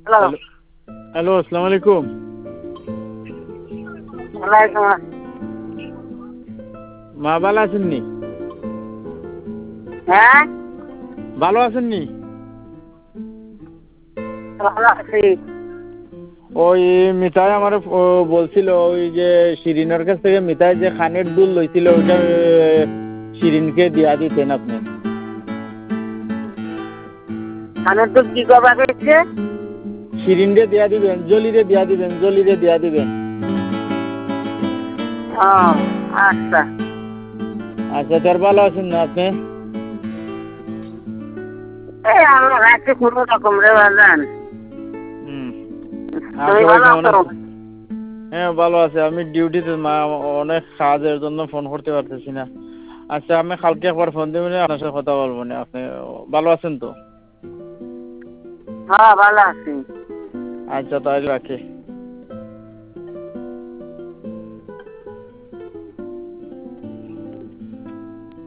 Hello. Hello, আসসালামু আলাইকুম। ওয়ালাইকুম আসসালাম। মা ভালো আছেননি? হ্যাঁ, ভালো আছেননি? ভালো আছি। ওই মিতাই আমার বলছিল ওই যে শিরিনের কাছ থেকে মিতাই যে খানের দুল লইছিল ওইটা শিরিনকে দিয়া দিতেন আপনি। খানের দুধ কি করবা গেছে? শিরিনরে দিয়া দিবেন, জলিরে দিয়া দিবেন, জলিরে দিয়া দিবেন। ও আচ্ছা। আচ্ছা, তার ভালো আছেন না আপনি? এই আমার রাখছি কোনো রকম রে বাজান। হুম। আর তুমি সবাই ভালো কেমন আছো? আছে? হ্যাঁ, ভালো আছে। আমি ডিউটিতে, মা অনেক কাজের জন্য ফোন করতে পারতেছি না। আচ্ছা, আমি কালকে একবার ফোন দেবেন, আপনার সাথে কথা বলবো না। আপনি ভালো আছেন তো? হ্যাঁ, ভালো আছি। আচ্ছা, তাহলে রাখি।